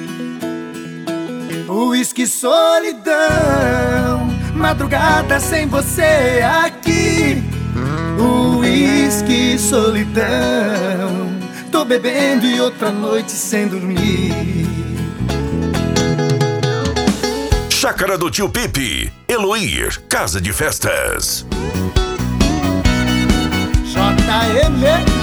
Uísque, solidão, madrugada sem você aqui. Uísque, solidão, tô bebendo e outra noite sem dormir. Chácara do Tio Pipe, Eloir, Casa de Festas. JM.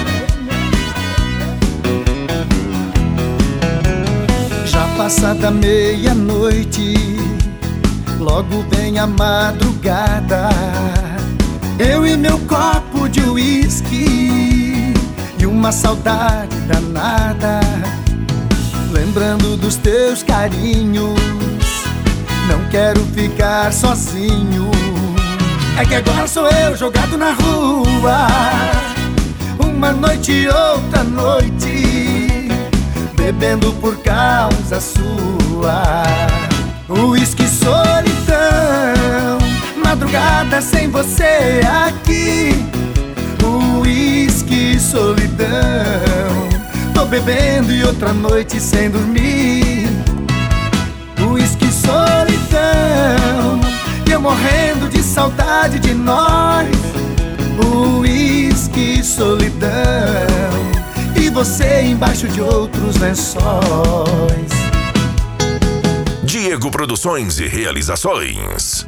Já passada meia-noite, logo vem a madrugada. Eu e meu copo de uísque e uma saudade danada. Lembrando dos teus carinhos, não quero ficar sozinho. É que agora sou eu jogado na rua, uma noite e outra noite, bebendo por causa sua. Uísque, solidão, madrugada sem você aqui. Uísque, solidão, tô bebendo e outra noite sem dormir. Uísque, solidão, e eu morrendo de saudade de nós. Uísque, solidão, e você embaixo de outros lençóis. Diego Produções e Realizações.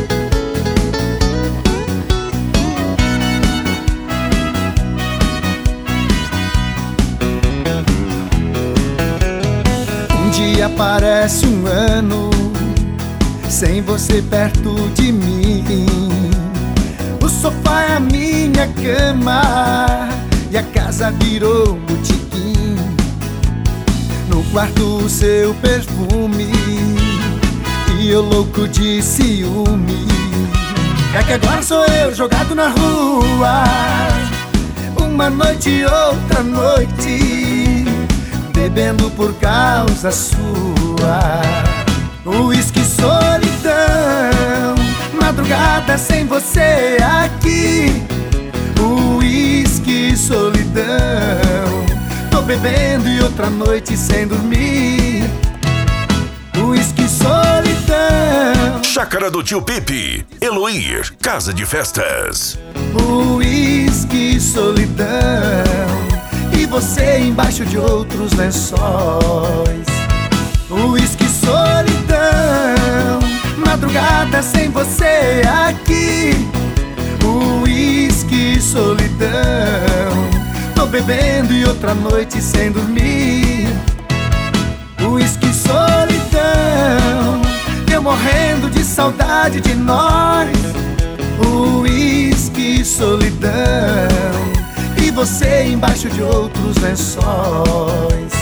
Um dia parece um ano sem você perto de mim. O sofá é a minha cama e a casa virou botequim. No quarto o seu perfume e eu louco de ciúme. É que agora sou eu jogado na rua, uma noite e outra noite, bebendo por causa sua. Uísque, solidão, madrugada sem você aqui. Uísque, solidão, tô bebendo e outra noite sem dormir. Uísque, solidão. Chácara do Tio Pipe, Eloir, Casa de Festas. Uísque, solidão, e você embaixo de outros lençóis. Uísque, solidão, madrugada sem você aqui. Uísque, solidão, tô bebendo e outra noite sem dormir. Uísque, solidão, eu morrendo de saudade de nós. Uísque, solidão, e você embaixo de outros lençóis.